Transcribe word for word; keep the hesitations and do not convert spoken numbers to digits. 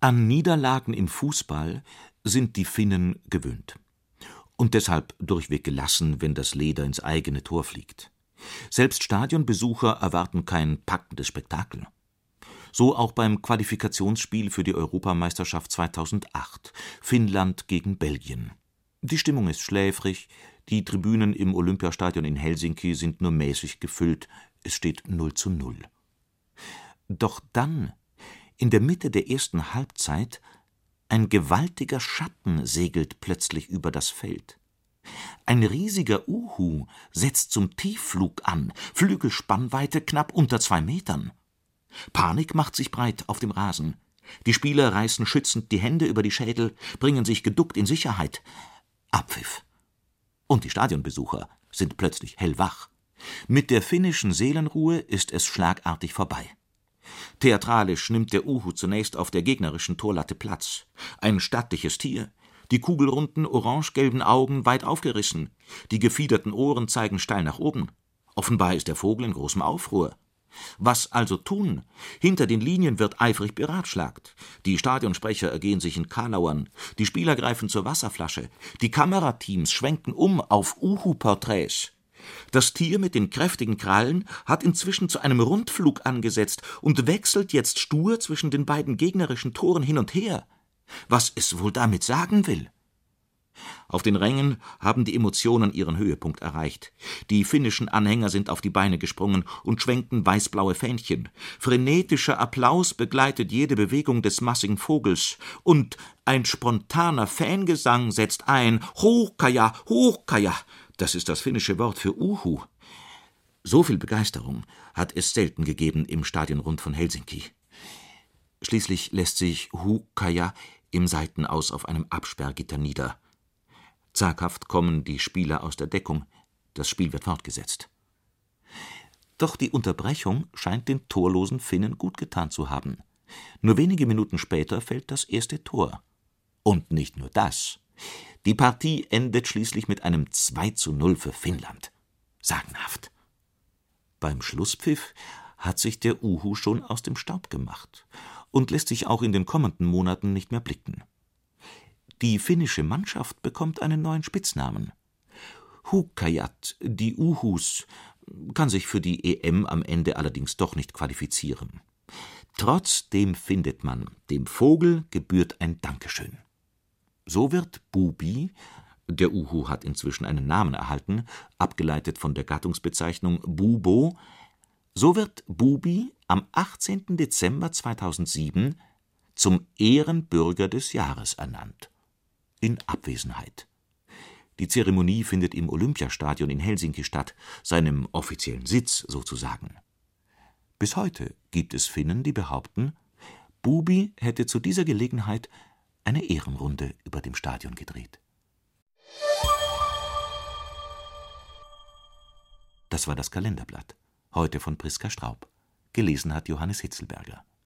An Niederlagen im Fußball sind die Finnen gewöhnt und deshalb durchweg gelassen, wenn das Leder ins eigene Tor fliegt. Selbst Stadionbesucher erwarten kein packendes Spektakel. So auch beim Qualifikationsspiel für die Europameisterschaft zweitausendacht, Finnland gegen Belgien. Die Stimmung ist schläfrig, die Tribünen im Olympiastadion in Helsinki sind nur mäßig gefüllt, es steht null zu null. Doch dann, in der Mitte der ersten Halbzeit, ein gewaltiger Schatten segelt plötzlich über das Feld. Ein riesiger Uhu setzt zum Tiefflug an, Flügelspannweite knapp unter zwei Metern. Panik macht sich breit auf dem Rasen. Die Spieler reißen schützend die Hände über die Schädel, bringen sich geduckt in Sicherheit. Abpfiff. Und die Stadionbesucher sind plötzlich hellwach. Mit der finnischen Seelenruhe ist es schlagartig vorbei. Theatralisch nimmt der Uhu zunächst auf der gegnerischen Torlatte Platz. Ein stattliches Tier, die kugelrunden orange-gelben Augen weit aufgerissen, die gefiederten Ohren zeigen steil nach oben. Offenbar ist der Vogel in großem Aufruhr. Was also tun? Hinter den Linien wird eifrig beratschlagt. Die Stadionsprecher ergehen sich in Karlauern, die Spieler greifen zur Wasserflasche, die Kamerateams schwenken um auf Uhu-Porträts. Das Tier mit den kräftigen Krallen hat inzwischen zu einem Rundflug angesetzt und wechselt jetzt stur zwischen den beiden gegnerischen Toren hin und her. Was es wohl damit sagen will? Auf den Rängen haben die Emotionen ihren Höhepunkt erreicht. Die finnischen Anhänger sind auf die Beine gesprungen und schwenken weißblaue Fähnchen. Frenetischer Applaus begleitet jede Bewegung des massigen Vogels. Und ein spontaner Fangesang setzt ein. Hochkaja, Hochkaja, das ist das finnische Wort für Uhu. So viel Begeisterung hat es selten gegeben im Stadionrund von Helsinki. Schließlich lässt sich Hochkaja im Seitenaus auf einem Absperrgitter nieder. Zaghaft kommen die Spieler aus der Deckung. Das Spiel wird fortgesetzt. Doch die Unterbrechung scheint den torlosen Finnen gut getan zu haben. Nur wenige Minuten später fällt das erste Tor. Und nicht nur das. Die Partie endet schließlich mit einem zwei zu null für Finnland. Sagenhaft. Beim Schlusspfiff hat sich der Uhu schon aus dem Staub gemacht und lässt sich auch in den kommenden Monaten nicht mehr blicken. Die finnische Mannschaft bekommt einen neuen Spitznamen. Huuhkajat, die Uhus, kann sich für die E M am Ende allerdings doch nicht qualifizieren. Trotzdem findet man, dem Vogel gebührt ein Dankeschön. So wird Bubi, der Uhu hat inzwischen einen Namen erhalten, abgeleitet von der Gattungsbezeichnung Bubo, so wird Bubi am achtzehnten Dezember zweitausendsieben zum Ehrenbürger des Jahres ernannt. In Abwesenheit. Die Zeremonie findet im Olympiastadion in Helsinki statt, seinem offiziellen Sitz sozusagen. Bis heute gibt es Finnen, die behaupten, Bubi hätte zu dieser Gelegenheit eine Ehrenrunde über dem Stadion gedreht. Das war das Kalenderblatt. Heute von Priska Straub. Gelesen hat Johannes Hitzelberger.